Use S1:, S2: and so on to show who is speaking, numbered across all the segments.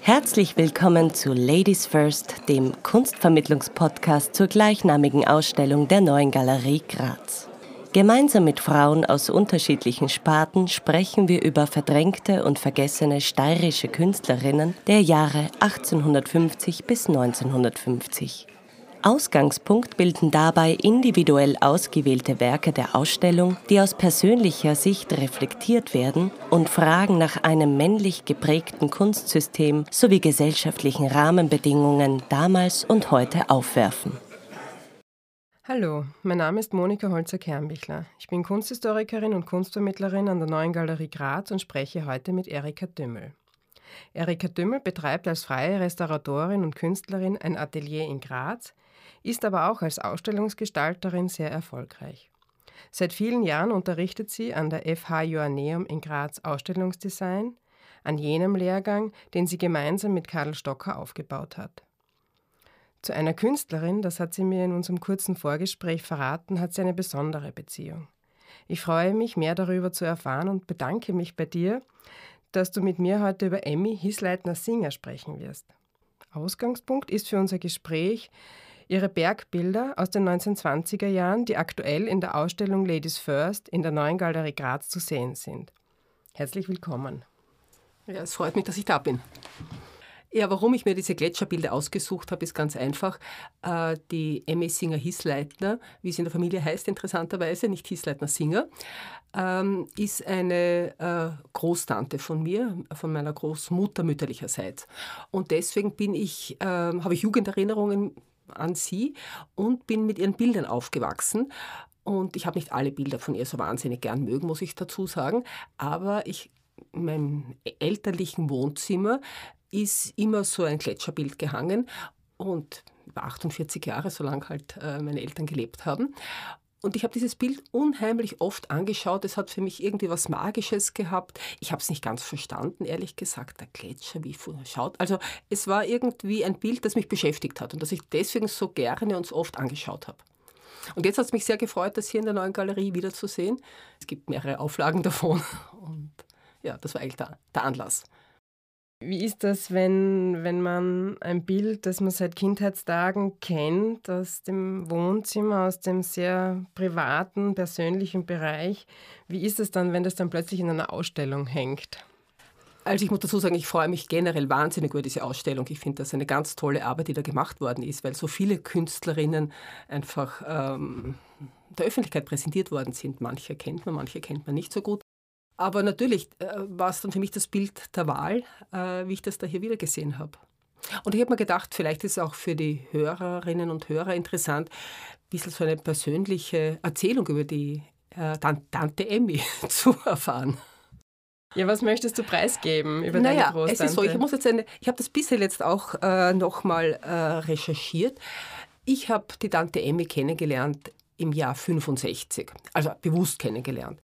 S1: Herzlich willkommen zu Ladies First, dem Kunstvermittlungspodcast zur gleichnamigen Ausstellung der Neuen Galerie Graz. Gemeinsam mit Frauen aus unterschiedlichen Sparten sprechen wir über verdrängte und vergessene steirische Künstlerinnen der Jahre 1850 bis 1950. Ausgangspunkt bilden dabei individuell ausgewählte Werke der Ausstellung, die aus persönlicher Sicht reflektiert werden und Fragen nach einem männlich geprägten Kunstsystem sowie gesellschaftlichen Rahmenbedingungen damals und heute aufwerfen.
S2: Hallo, mein Name ist Monika Holzer-Kernbichler. Ich bin Kunsthistorikerin und Kunstvermittlerin an der Neuen Galerie Graz und spreche heute mit Erika Dümmel. Erika Dümmel betreibt als freie Restauratorin und Künstlerin ein Atelier in Graz, ist aber auch als Ausstellungsgestalterin sehr erfolgreich. Seit vielen Jahren unterrichtet sie an der FH Joanneum in Graz Ausstellungsdesign, an jenem Lehrgang, den sie gemeinsam mit Karl Stocker aufgebaut hat. Zu einer Künstlerin, das hat sie mir in unserem kurzen Vorgespräch verraten, hat sie eine besondere Beziehung. Ich freue mich, mehr darüber zu erfahren und bedanke mich bei dir, dass du mit mir heute über Emmy Hisleitner-Singer sprechen wirst. Ausgangspunkt ist für unser Gespräch ihre Bergbilder aus den 1920er Jahren, die aktuell in der Ausstellung Ladies First in der Neuen Galerie Graz zu sehen sind. Herzlich willkommen.
S3: Ja, es freut mich, dass ich da bin. Ja, warum ich mir diese Gletscherbilder ausgesucht habe, ist ganz einfach. Die Emmy Singer-Hisleitner, wie sie in der Familie heißt, interessanterweise, nicht Hisleitner-Singer, ist eine Großtante von mir, von meiner Großmutter mütterlicherseits. Und deswegen habe ich Jugenderinnerungen an sie und bin mit ihren Bildern aufgewachsen. Und ich habe nicht alle Bilder von ihr so wahnsinnig gern mögen, muss ich dazu sagen. Aber in meinem elterlichen Wohnzimmer ist immer so ein Gletscherbild gehangen. Und über 48 Jahre, solange halt meine Eltern gelebt haben. Und ich habe dieses Bild unheimlich oft angeschaut. Es hat für mich irgendwie was Magisches gehabt. Ich habe es nicht ganz verstanden, ehrlich gesagt. Der Gletscher, wie schaut. Also es war irgendwie ein Bild, das mich beschäftigt hat und das ich deswegen so gerne und so oft angeschaut habe. Und jetzt hat es mich sehr gefreut, das hier in der Neuen Galerie wiederzusehen. Es gibt mehrere Auflagen davon. Und ja, das war eigentlich der Anlass.
S2: Wie ist das, wenn man ein Bild, das man seit Kindheitstagen kennt, aus dem Wohnzimmer, aus dem sehr privaten, persönlichen Bereich, wie ist es dann, wenn das dann plötzlich in einer Ausstellung hängt?
S3: Also ich muss dazu sagen, ich freue mich generell wahnsinnig über diese Ausstellung. Ich finde das eine ganz tolle Arbeit, die da gemacht worden ist, weil so viele Künstlerinnen einfach der Öffentlichkeit präsentiert worden sind. Manche kennt man nicht so gut. Aber natürlich war es dann für mich das Bild der Wahl, wie ich das da hier wieder gesehen habe. Und ich habe mir gedacht, vielleicht ist es auch für die Hörerinnen und Hörer interessant, ein bisschen so eine persönliche Erzählung über die Tante Emmy zu erfahren.
S2: Ja, was möchtest du preisgeben über deine Großtante?
S3: Es ist so, ich habe das bisher jetzt auch nochmal recherchiert. Ich habe die Tante Emmy kennengelernt im Jahr 65, also bewusst kennengelernt.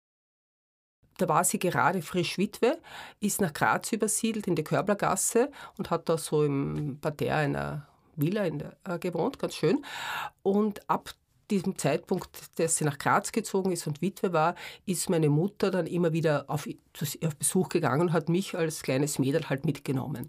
S3: Da war sie gerade frisch Witwe, ist nach Graz übersiedelt in die Körblergasse und hat da so im Parterre einer Villa gewohnt, ganz schön. Und ab diesem Zeitpunkt, dass sie nach Graz gezogen ist und Witwe war, ist meine Mutter dann immer wieder auf Besuch gegangen und hat mich als kleines Mädel halt mitgenommen.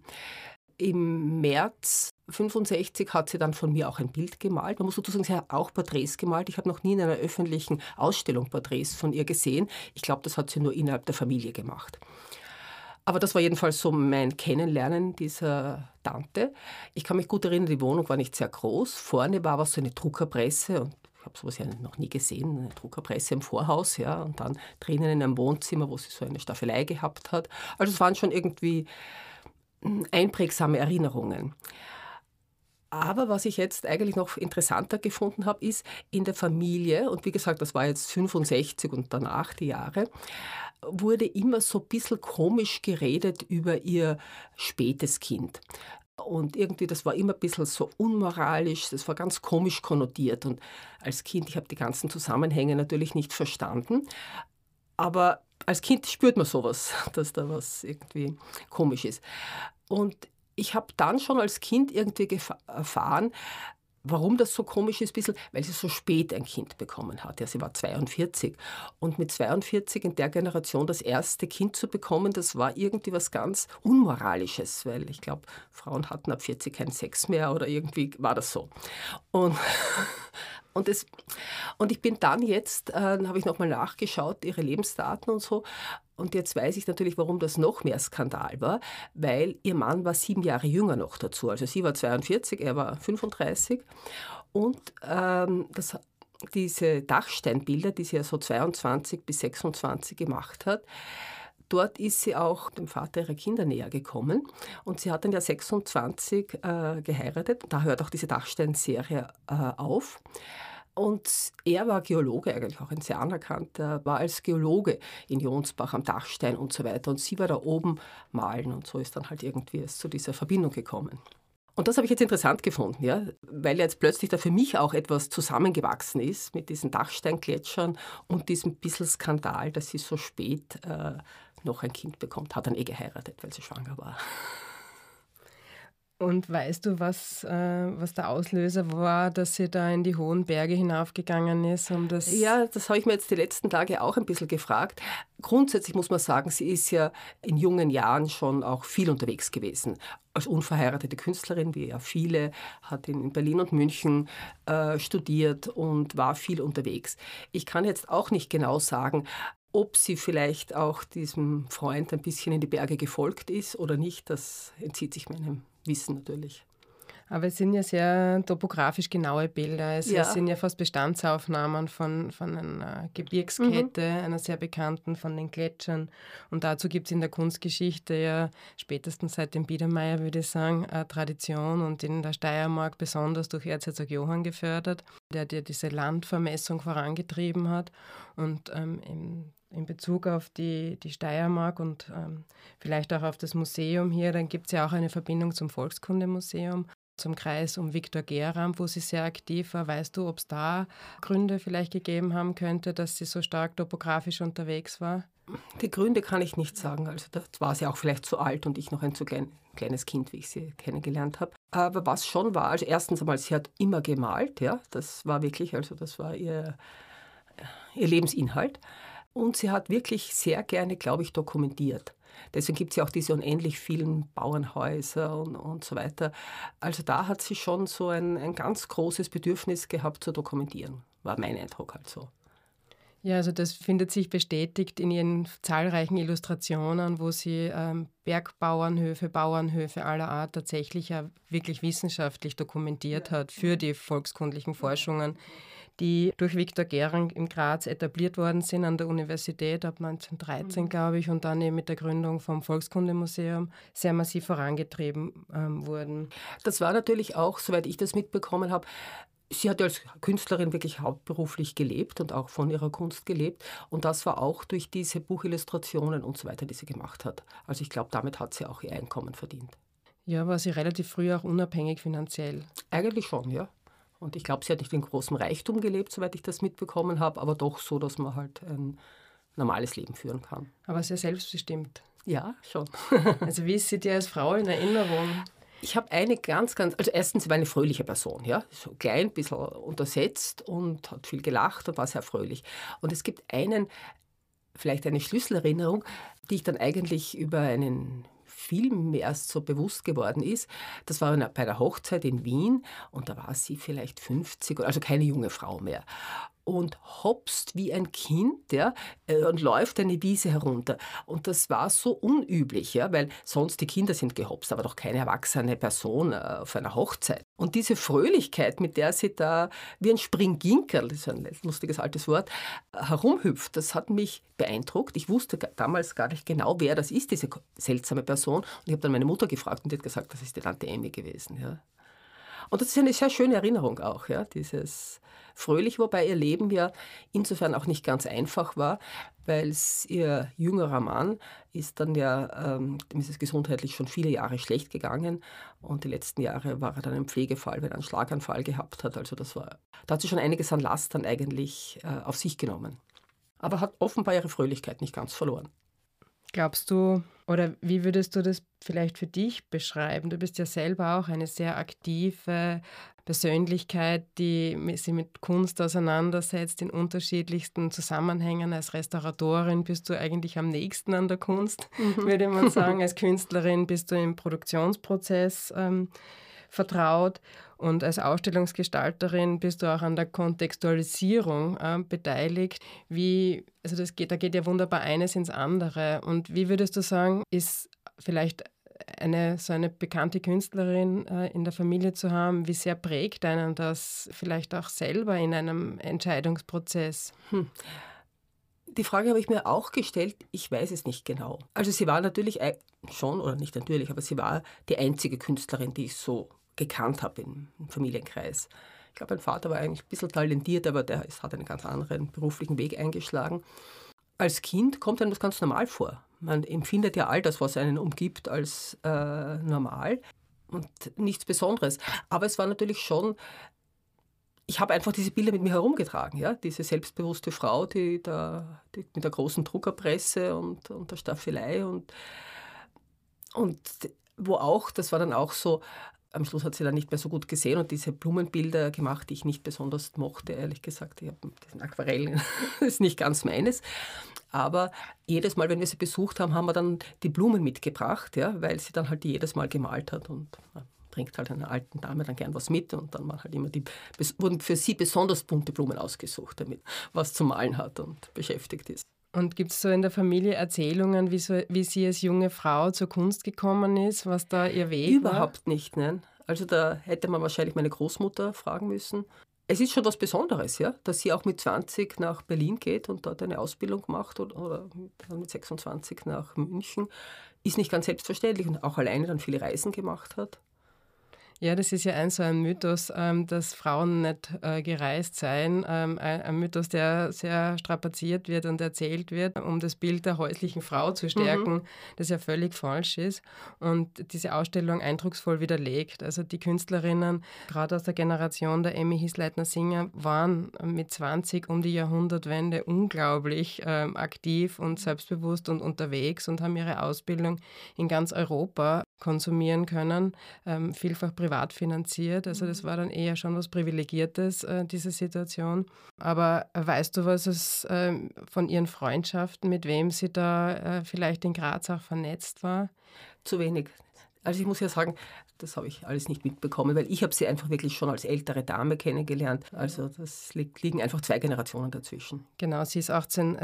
S3: Im März 65 hat sie dann von mir auch ein Bild gemalt. Man muss dazu sagen, sie hat auch Porträts gemalt. Ich habe noch nie in einer öffentlichen Ausstellung Porträts von ihr gesehen. Ich glaube, das hat sie nur innerhalb der Familie gemacht. Aber das war jedenfalls so mein Kennenlernen dieser Tante. Ich kann mich gut erinnern, die Wohnung war nicht sehr groß. Vorne war aber so eine Druckerpresse und ich habe sowas ja noch nie gesehen, eine Druckerpresse im Vorhaus, ja, und dann drinnen in einem Wohnzimmer, wo sie so eine Staffelei gehabt hat. Also es waren schon irgendwie einprägsame Erinnerungen. Aber was ich jetzt eigentlich noch interessanter gefunden habe, ist in der Familie, und wie gesagt, das war jetzt 65 und danach die Jahre, wurde immer so ein bisschen komisch geredet über ihr spätes Kind. Und irgendwie, das war immer ein bisschen so unmoralisch, das war ganz komisch konnotiert. Und als Kind, ich habe die ganzen Zusammenhänge natürlich nicht verstanden, aber als Kind spürt man sowas, dass da was irgendwie komisch ist. Und ich habe dann schon als Kind irgendwie erfahren, Warum das so komisch ist, ein bisschen, weil sie so spät ein Kind bekommen hat. Ja, sie war 42. Und mit 42 in der Generation das erste Kind zu bekommen, das war irgendwie was ganz Unmoralisches, weil ich glaube, Frauen hatten ab 40 keinen Sex mehr oder irgendwie war das so. Und, und ich bin dann jetzt, habe ich nochmal nachgeschaut, ihre Lebensdaten und so. Und jetzt weiß ich natürlich, warum das noch mehr Skandal war, weil ihr Mann war 7 Jahre jünger noch dazu. Also sie war 42, er war 35. Und diese Dachsteinbilder, die sie ja so 22 bis 26 gemacht hat, dort ist sie auch dem Vater ihrer Kinder näher gekommen. Und sie hat dann ja 26 geheiratet. Da hört auch diese Dachstein-Serie auf. Und er war Geologe, eigentlich auch ein sehr anerkannter, war als Geologe in Jonsbach am Dachstein und so weiter. Und sie war da oben malen und so ist dann halt irgendwie es zu dieser Verbindung gekommen. Und das habe ich jetzt interessant gefunden, ja, weil jetzt plötzlich da für mich auch etwas zusammengewachsen ist mit diesen Dachsteingletschern und diesem bisschen Skandal, dass sie so spät noch ein Kind bekommt. Hat dann geheiratet, weil sie schwanger war.
S2: Und weißt du, was der Auslöser war, dass sie da in die hohen Berge hinaufgegangen ist?
S3: Ja, das habe ich mir jetzt die letzten Tage auch ein bisschen gefragt. Grundsätzlich muss man sagen, sie ist ja in jungen Jahren schon auch viel unterwegs gewesen. Als unverheiratete Künstlerin, wie ja viele, hat in Berlin und München studiert und war viel unterwegs. Ich kann jetzt auch nicht genau sagen, ob sie vielleicht auch diesem Freund ein bisschen in die Berge gefolgt ist oder nicht. Das entzieht sich meinem Wissen natürlich.
S2: Aber es sind ja sehr topografisch genaue Bilder. Es sind ja fast Bestandsaufnahmen von einer Gebirgskette, einer sehr bekannten, von den Gletschern. Und dazu gibt es in der Kunstgeschichte ja spätestens seit dem Biedermeier, würde ich sagen, eine Tradition und in der Steiermark besonders durch Erzherzog Johann gefördert, der diese Landvermessung vorangetrieben hat. Und in Bezug auf die Steiermark und vielleicht auch auf das Museum hier, dann gibt es ja auch eine Verbindung zum Volkskundemuseum, zum Kreis um Viktor Geram, wo sie sehr aktiv war. Weißt du, ob es da Gründe vielleicht gegeben haben könnte, dass sie so stark topografisch unterwegs war?
S3: Die Gründe kann ich nicht sagen. Also da war sie auch vielleicht zu alt und ich noch ein zu kleines Kind, wie ich sie kennengelernt habe. Aber was schon war, also erstens einmal, sie hat immer gemalt, ja, das war wirklich, also das war ihr Lebensinhalt. Und sie hat wirklich sehr gerne, glaube ich, dokumentiert. Deswegen gibt es ja auch diese unendlich vielen Bauernhäuser und so weiter. Also da hat sie schon so ein ganz großes Bedürfnis gehabt zu dokumentieren, war mein Eindruck halt so.
S2: Ja, also das findet sich bestätigt in ihren zahlreichen Illustrationen, wo sie Bergbauernhöfe, Bauernhöfe aller Art tatsächlich ja wirklich wissenschaftlich dokumentiert hat für die volkskundlichen Forschungen, die durch Viktor Geram in Graz etabliert worden sind an der Universität ab 1913, glaube ich, und dann eben mit der Gründung vom Volkskundemuseum sehr massiv vorangetrieben wurden.
S3: Das war natürlich auch, soweit ich das mitbekommen habe, sie hat als Künstlerin wirklich hauptberuflich gelebt und auch von ihrer Kunst gelebt. Und das war auch durch diese Buchillustrationen und so weiter, die sie gemacht hat. Also ich glaube, damit hat sie auch ihr Einkommen verdient.
S2: Ja, war sie relativ früh auch unabhängig finanziell?
S3: Eigentlich schon, ja. Und ich glaube, sie hat nicht in großem Reichtum gelebt, soweit ich das mitbekommen habe, aber doch so, dass man halt ein normales Leben führen kann.
S2: Aber sehr selbstbestimmt.
S3: Ja, schon.
S2: Also wie ist sie dir als Frau in Erinnerung?
S3: Ich habe eine also erstens, sie war eine fröhliche Person, ja, so klein, ein bisschen untersetzt und hat viel gelacht und war sehr fröhlich. Und es gibt vielleicht eine Schlüsselerinnerung, die ich dann eigentlich über einen Film mir erst so bewusst geworden ist. Das war bei einer Hochzeit in Wien und da war sie vielleicht 50, also keine junge Frau mehr. Und hopst wie ein Kind, ja, und läuft eine Wiese herunter. Und das war so unüblich, ja, weil sonst die Kinder sind gehopst, aber doch keine erwachsene Person auf einer Hochzeit. Und diese Fröhlichkeit, mit der sie da wie ein Springginkerl, das ist ein lustiges altes Wort, herumhüpft, das hat mich beeindruckt. Ich wusste damals gar nicht genau, wer das ist, diese seltsame Person. Und ich habe dann meine Mutter gefragt und die hat gesagt, das ist die Tante Emmy gewesen, ja. Und das ist eine sehr schöne Erinnerung auch, ja, dieses Fröhliche, wobei ihr Leben ja insofern auch nicht ganz einfach war, weil ihr jüngerer Mann ist dann ja, dem ist es gesundheitlich schon viele Jahre schlecht gegangen und die letzten Jahre war er dann im Pflegefall, weil er einen Schlaganfall gehabt hat. Also da hat sie schon einiges an Last dann eigentlich auf sich genommen. Aber hat offenbar ihre Fröhlichkeit nicht ganz verloren.
S2: Glaubst du, oder wie würdest du das vielleicht für dich beschreiben? Du bist ja selber auch eine sehr aktive Persönlichkeit, die sich mit Kunst auseinandersetzt in unterschiedlichsten Zusammenhängen. Als Restauratorin bist du eigentlich am nächsten an der Kunst, würde man sagen. Als Künstlerin bist du im Produktionsprozess vertraut und als Ausstellungsgestalterin bist du auch an der Kontextualisierung beteiligt. Da geht ja wunderbar eines ins andere. Und wie würdest du sagen, ist vielleicht so eine bekannte Künstlerin in der Familie zu haben, wie sehr prägt einen das vielleicht auch selber in einem Entscheidungsprozess?
S3: Die Frage habe ich mir auch gestellt, ich weiß es nicht genau. Also sie war natürlich schon, oder nicht natürlich, aber sie war die einzige Künstlerin, die ich so gekannt habe im Familienkreis. Ich glaube, mein Vater war eigentlich ein bisschen talentiert, aber der hat einen ganz anderen beruflichen Weg eingeschlagen. Als Kind kommt einem das ganz normal vor. Man empfindet ja all das, was einen umgibt, als normal und nichts Besonderes. Aber es war natürlich schon, ich habe einfach diese Bilder mit mir herumgetragen. Ja? Diese selbstbewusste Frau, die mit der großen Druckerpresse und der Staffelei und wo auch, das war dann auch so, am Schluss hat sie dann nicht mehr so gut gesehen und diese Blumenbilder gemacht, die ich nicht besonders mochte, ehrlich gesagt. Ich habe diesen Aquarellen, das ist nicht ganz meines. Aber jedes Mal, wenn wir sie besucht haben, haben wir dann die Blumen mitgebracht, ja, weil sie dann halt die jedes Mal gemalt hat und bringt halt einer alten Dame dann gern was mit und dann waren halt immer wurden für sie besonders bunte Blumen ausgesucht, damit was zu malen hat und beschäftigt ist.
S2: Und gibt es so in der Familie Erzählungen, wie sie als junge Frau zur Kunst gekommen ist, was da ihr Weg war?
S3: Überhaupt nicht, nein. Also da hätte man wahrscheinlich meine Großmutter fragen müssen. Es ist schon was Besonderes, ja, dass sie auch mit 20 nach Berlin geht und dort eine Ausbildung macht oder mit 26 nach München. Ist nicht ganz selbstverständlich und auch alleine dann viele Reisen gemacht hat.
S2: Ja, das ist ja so ein Mythos, dass Frauen nicht gereist seien. Ein Mythos, der sehr strapaziert wird und erzählt wird, um das Bild der häuslichen Frau zu stärken, das ja völlig falsch ist und diese Ausstellung eindrucksvoll widerlegt. Also die Künstlerinnen, gerade aus der Generation der Emmy Hisleitner-Singer, waren mit 20 um die Jahrhundertwende unglaublich aktiv und selbstbewusst und unterwegs und haben ihre Ausbildung in ganz Europa konsumieren können, vielfach privat finanziert. Also das war dann eher schon was Privilegiertes, diese Situation. Aber weißt du, was es von ihren Freundschaften, mit wem sie da vielleicht in Graz auch vernetzt war?
S3: Zu wenig. Also ich muss ja sagen, das habe ich alles nicht mitbekommen, weil ich habe sie einfach wirklich schon als ältere Dame kennengelernt. Also das liegen einfach 2 Generationen dazwischen.
S2: Genau, sie ist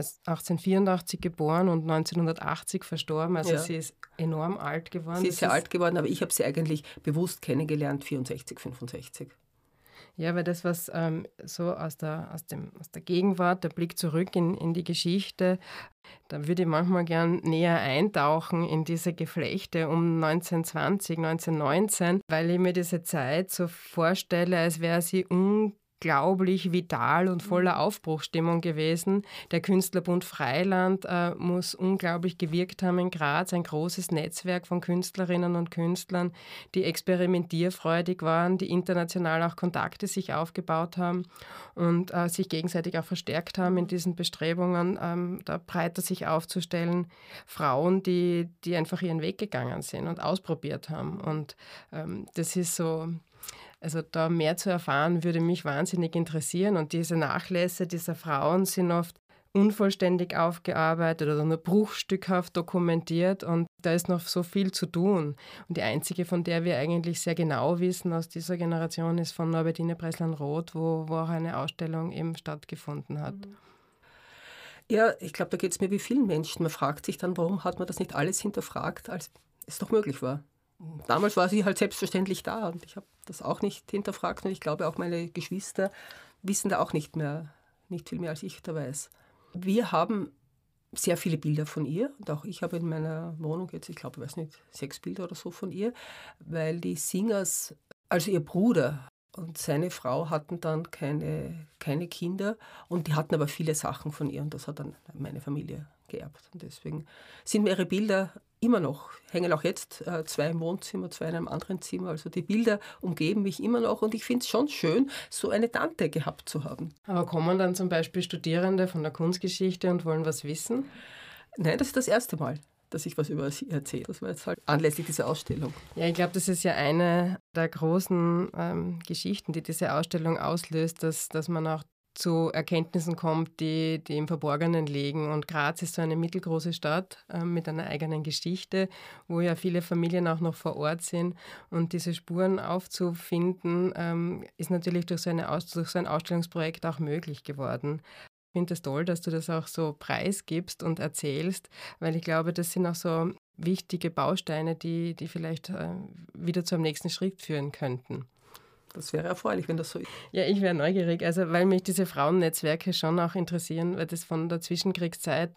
S2: 1884 geboren und 1980 verstorben. Also sie ist enorm alt geworden.
S3: Sie ist sehr alt geworden, aber ich habe sie eigentlich bewusst kennengelernt, 64, 65.
S2: Ja, weil das, was so aus der Gegenwart, der Blick zurück in die Geschichte, da würde ich manchmal gern näher eintauchen in diese Geflechte um 1920, 1919, weil ich mir diese Zeit so vorstelle, als wäre sie unglaublich vital und voller Aufbruchsstimmung gewesen. Der Künstlerbund Freiland muss unglaublich gewirkt haben in Graz, ein großes Netzwerk von Künstlerinnen und Künstlern, die experimentierfreudig waren, die international auch Kontakte sich aufgebaut haben und sich gegenseitig auch verstärkt haben in diesen Bestrebungen, da breiter sich aufzustellen. Frauen, die einfach ihren Weg gegangen sind und ausprobiert haben. Und das ist so... Also da mehr zu erfahren, würde mich wahnsinnig interessieren. Und diese Nachlässe dieser Frauen sind oft unvollständig aufgearbeitet oder nur bruchstückhaft dokumentiert. Und da ist noch so viel zu tun. Und die einzige, von der wir eigentlich sehr genau wissen aus dieser Generation, ist von Norbertine Breslan-Roth, wo auch eine Ausstellung eben stattgefunden hat.
S3: Ja, ich glaube, da geht es mir wie vielen Menschen. Man fragt sich dann, warum hat man das nicht alles hinterfragt, als es doch möglich war. Damals war sie halt selbstverständlich da und ich habe das auch nicht hinterfragt und ich glaube auch meine Geschwister wissen da auch nicht viel mehr als ich da weiß. Wir haben sehr viele Bilder von ihr und auch ich habe in meiner Wohnung jetzt, ich glaube, 6 Bilder oder so von ihr, weil die Singers, also ihr Bruder und seine Frau hatten dann keine Kinder und die hatten aber viele Sachen von ihr und das hat dann meine Familie geerbt. Und deswegen sind mir ihre Bilder immer noch, hängen auch jetzt 2 im Wohnzimmer, 2 in einem anderen Zimmer. Also die Bilder umgeben mich immer noch und ich finde es schon schön, so eine Tante gehabt zu haben.
S2: Aber kommen dann zum Beispiel Studierende von der Kunstgeschichte und wollen was wissen?
S3: Nein, das ist das erste Mal. dass ich was über sie erzähle. Das war jetzt halt anlässlich dieser Ausstellung.
S2: Ja, ich glaube, das ist ja eine der großen Geschichten, die diese Ausstellung auslöst, dass man auch zu Erkenntnissen kommt, die im Verborgenen liegen. Und Graz ist so eine mittelgroße Stadt mit einer eigenen Geschichte, wo ja viele Familien auch noch vor Ort sind. Und diese Spuren aufzufinden, ist natürlich durch so ein Ausstellungsprojekt auch möglich geworden. Ich finde es toll, dass du das auch so preisgibst und erzählst, weil ich glaube, das sind auch so wichtige Bausteine, die vielleicht wieder zu einem nächsten Schritt führen könnten.
S3: Das wäre erfreulich, wenn das so ist.
S2: Ja, ich wäre neugierig, also weil mich diese Frauennetzwerke schon auch interessieren, weil das von der Zwischenkriegszeit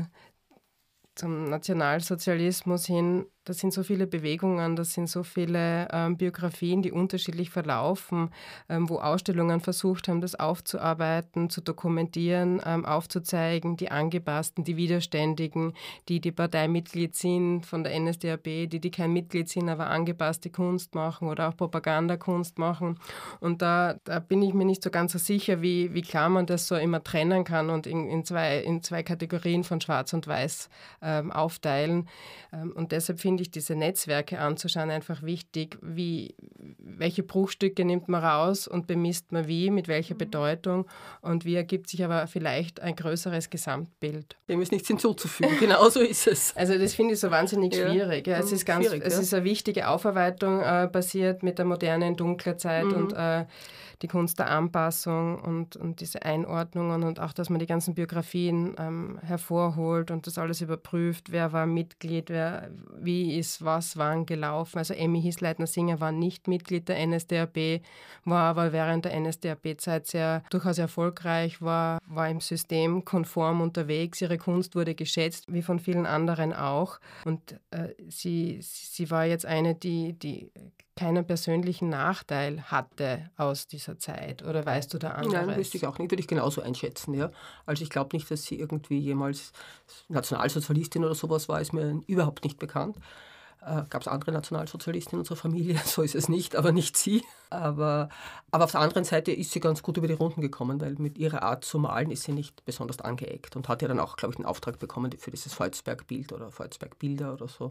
S2: zum Nationalsozialismus hin, das sind so viele Bewegungen, das sind so viele Biografien, die unterschiedlich verlaufen, wo Ausstellungen versucht haben, das aufzuarbeiten, zu dokumentieren, aufzuzeigen, die Angepassten, die Widerständigen, die Parteimitglied sind von der NSDAP, die kein Mitglied sind, aber angepasste Kunst machen oder auch Propagandakunst machen. Und da bin ich mir nicht so ganz so sicher, wie klar man das so immer trennen kann und in zwei Kategorien von Schwarz und Weiß aufteilen. Und deshalb finde ich diese Netzwerke anzuschauen einfach wichtig. Welche Bruchstücke nimmt man raus und bemisst man wie, mit welcher Bedeutung und wie ergibt sich aber vielleicht ein größeres Gesamtbild.
S3: Dem ist nichts hinzuzufügen, genau so ist es.
S2: Also das finde ich so wahnsinnig schwierig. Ja, es ist es ist eine wichtige Aufarbeitung passiert mit der modernen dunklen Zeit und die Kunst der Anpassung und diese Einordnungen und auch, dass man die ganzen Biografien hervorholt und das alles überprüft, wer war Mitglied, wie ist was wann gelaufen. Also Emmy Hisleitner-Singer war nicht Mitglied der NSDAP, war aber während der NSDAP-Zeit durchaus erfolgreich, war im System konform unterwegs. Ihre Kunst wurde geschätzt, wie von vielen anderen auch. Und sie war jetzt eine, die keinen persönlichen Nachteil hatte aus dieser Zeit. Oder weißt du da anderes?
S3: Nein, wüsste ich auch nicht. Würde ich genauso einschätzen. Ja. Also ich glaube nicht, dass sie irgendwie jemals Nationalsozialistin oder sowas war, ist mir überhaupt nicht bekannt. Gab es andere Nationalsozialisten in unserer Familie, so ist es nicht, aber nicht sie. Aber auf der anderen Seite ist sie ganz gut über die Runden gekommen, weil mit ihrer Art zu malen ist sie nicht besonders angeeckt und hat ja dann auch, glaube ich, einen Auftrag bekommen für dieses Volzberg-Bild oder Volzberg-Bilder oder so.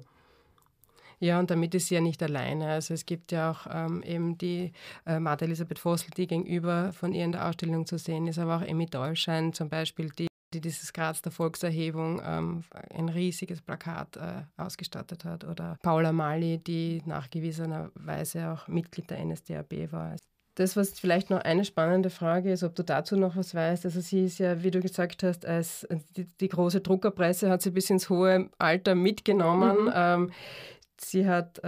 S2: Ja, und damit ist sie ja nicht alleine. Also es gibt ja auch eben die Martha Elisabeth Vossl, die gegenüber von ihr in der Ausstellung zu sehen ist, aber auch Emmy Dollschein zum Beispiel, die dieses Graz der Volkserhebung ein riesiges Plakat ausgestattet hat. Oder Paula Mali, die nachgewiesenerweise auch Mitglied der NSDAP war. Das, was vielleicht noch eine spannende Frage ist, ob du dazu noch was weißt. Also sie ist ja, wie du gesagt hast, als die große Druckerpresse hat sie bis ins hohe Alter mitgenommen. Sie hat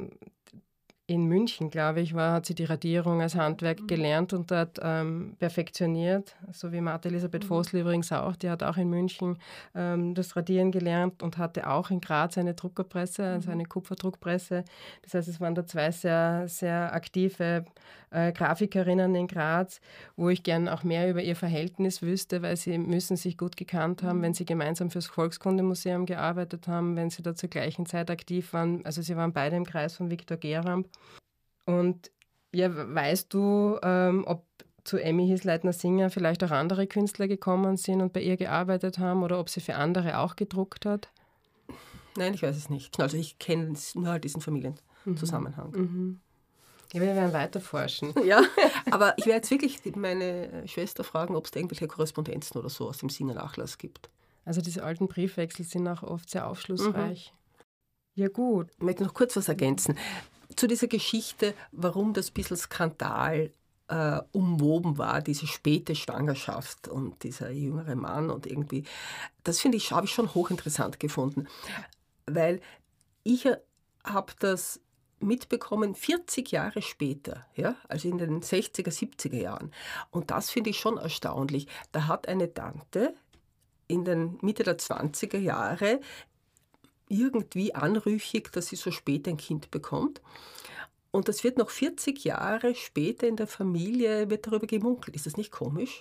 S2: in München, glaube ich, hat sie die Radierung als Handwerk gelernt und dort perfektioniert, so wie Martha Elisabeth Vossl übrigens auch. Die hat auch in München das Radieren gelernt und hatte auch in Graz eine Druckerpresse, also eine Kupferdruckpresse. Das heißt, es waren da zwei sehr, sehr aktive Grafikerinnen in Graz, wo ich gern auch mehr über ihr Verhältnis wüsste, weil sie müssen sich gut gekannt haben, wenn sie gemeinsam fürs Volkskundemuseum gearbeitet haben, wenn sie da zur gleichen Zeit aktiv waren. Also sie waren beide im Kreis von Viktor Geramb. Und ja, weißt du, ob zu Emmy Hisleitner-Singer vielleicht auch andere Künstler gekommen sind und bei ihr gearbeitet haben oder ob sie für andere auch gedruckt hat?
S3: Nein, ich weiß es nicht. Also ich kenne nur halt diesen Familienzusammenhang.
S2: Ja, wir werden weiter forschen.
S3: Ja, aber ich werde jetzt wirklich meine Schwester fragen, ob es da irgendwelche Korrespondenzen oder so aus dem Singer-Nachlass gibt.
S2: Also diese alten Briefwechsel sind auch oft sehr aufschlussreich. Ja, gut.
S3: Ich möchte noch kurz was ergänzen. Zu dieser Geschichte, warum das ein bisschen Skandal umwoben war, diese späte Schwangerschaft und dieser jüngere Mann und irgendwie, das habe ich schon hochinteressant gefunden, weil ich habe das mitbekommen 40 Jahre später, ja, also in den 60er, 70er Jahren. Und das finde ich schon erstaunlich. Da hat eine Tante in den Mitte der 20er Jahre irgendwie anrüchig, dass sie so spät ein Kind bekommt. Und das wird noch 40 Jahre später in der Familie, wird darüber gemunkelt. Ist das nicht komisch?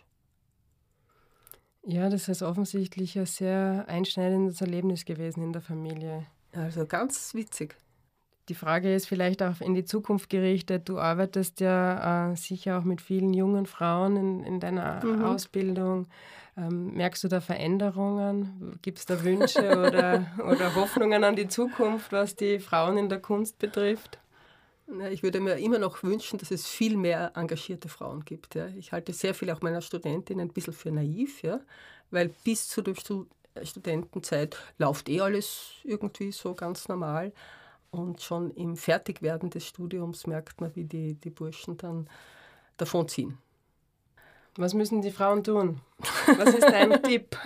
S2: Ja, das ist offensichtlich ein sehr einschneidendes Erlebnis gewesen in der Familie.
S3: Also ganz witzig.
S2: Die Frage ist vielleicht auch in die Zukunft gerichtet. Du arbeitest ja sicher auch mit vielen jungen Frauen in deiner Ausbildung. Merkst du da Veränderungen? Gibt es da Wünsche oder Hoffnungen an die Zukunft, was die Frauen in der Kunst betrifft?
S3: Ich würde mir immer noch wünschen, dass es viel mehr engagierte Frauen gibt. Ja. Ich halte sehr viel auch meiner Studentinnen ein bisschen für naiv, ja, weil bis zu der Studentenzeit läuft alles irgendwie so ganz normal. Und schon im Fertigwerden des Studiums merkt man, wie die Burschen dann davonziehen.
S2: Was müssen die Frauen tun? Was ist dein Tipp?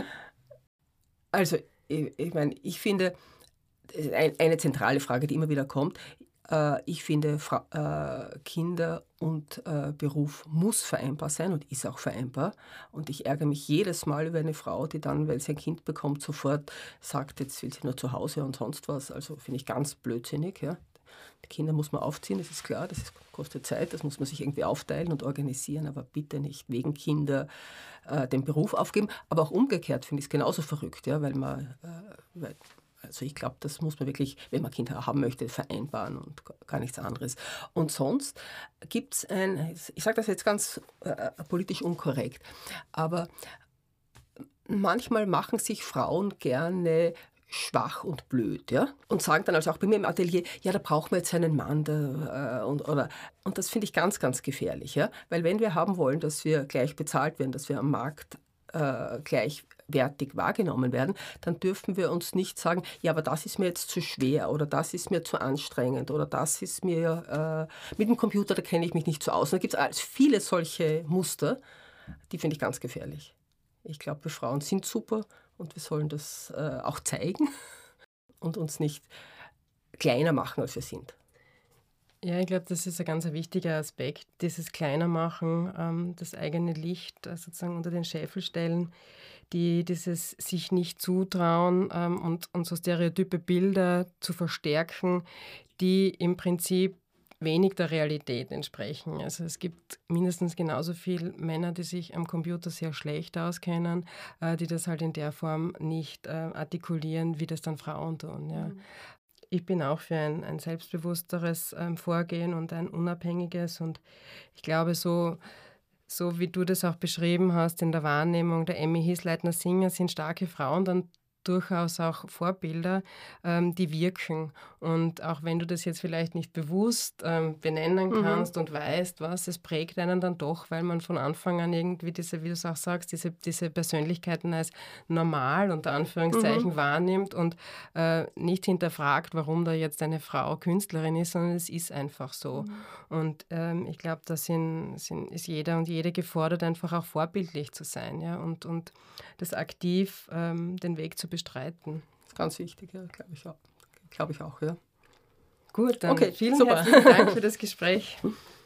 S3: Also, ich finde, eine zentrale Frage, die immer wieder kommt, ich finde, Kinder und Beruf muss vereinbar sein und ist auch vereinbar. Und ich ärgere mich jedes Mal über eine Frau, die dann, weil sie ein Kind bekommt, sofort sagt, jetzt will sie nur zu Hause und sonst was. Also finde ich ganz blödsinnig. Ja. Die Kinder muss man aufziehen, das ist klar, kostet Zeit, das muss man sich irgendwie aufteilen und organisieren, aber bitte nicht wegen Kinder den Beruf aufgeben. Aber auch umgekehrt finde ich es genauso verrückt, ja, also ich glaube, das muss man wirklich, wenn man Kinder haben möchte, vereinbaren und gar nichts anderes. Und sonst gibt es ich sage das jetzt ganz politisch unkorrekt, aber manchmal machen sich Frauen gerne schwach und blöd, ja, und sagen dann also auch bei mir im Atelier, ja, da brauchen wir jetzt einen Mann, und das finde ich ganz, ganz gefährlich, ja, weil wenn wir haben wollen, dass wir gleich bezahlt werden, dass wir am Markt gleichwertig wahrgenommen werden, dann dürfen wir uns nicht sagen, ja, aber das ist mir jetzt zu schwer oder das ist mir zu anstrengend oder das ist mir, mit dem Computer, da kenne ich mich nicht so aus. Und da gibt es viele solche Muster, die finde ich ganz gefährlich. Ich glaube, wir Frauen sind super und wir sollen das auch zeigen und uns nicht kleiner machen, als wir sind.
S2: Ja, ich glaube, das ist ein ganz wichtiger Aspekt, dieses Kleinermachen, das eigene Licht sozusagen unter den Scheffel stellen, dieses sich nicht zutrauen und so stereotype Bilder zu verstärken, die im Prinzip wenig der Realität entsprechen. Also es gibt mindestens genauso viele Männer, die sich am Computer sehr schlecht auskennen, die das halt in der Form nicht artikulieren, wie das dann Frauen tun. Ja. Ich bin auch für ein selbstbewussteres Vorgehen und ein unabhängiges. Und ich glaube, so wie du das auch beschrieben hast in der Wahrnehmung der Emmy Hisleitner-Singer, sind starke Frauen dann durchaus auch Vorbilder, die wirken. Und auch wenn du das jetzt vielleicht nicht bewusst benennen kannst und weißt, es prägt einen dann doch, weil man von Anfang an irgendwie diese, wie du es auch sagst, diese Persönlichkeiten als normal unter Anführungszeichen wahrnimmt und nicht hinterfragt, warum da jetzt eine Frau Künstlerin ist, sondern es ist einfach so. Und ich glaube, da ist jeder und jede gefordert, einfach auch vorbildlich zu sein, ja, und das aktiv den Weg zu bestreiten.
S3: Das ist ganz wichtig, ja, glaube ich auch. Ja.
S2: Gut, dann
S3: okay,
S2: vielen
S3: super.
S2: herzlichen Dank für das Gespräch.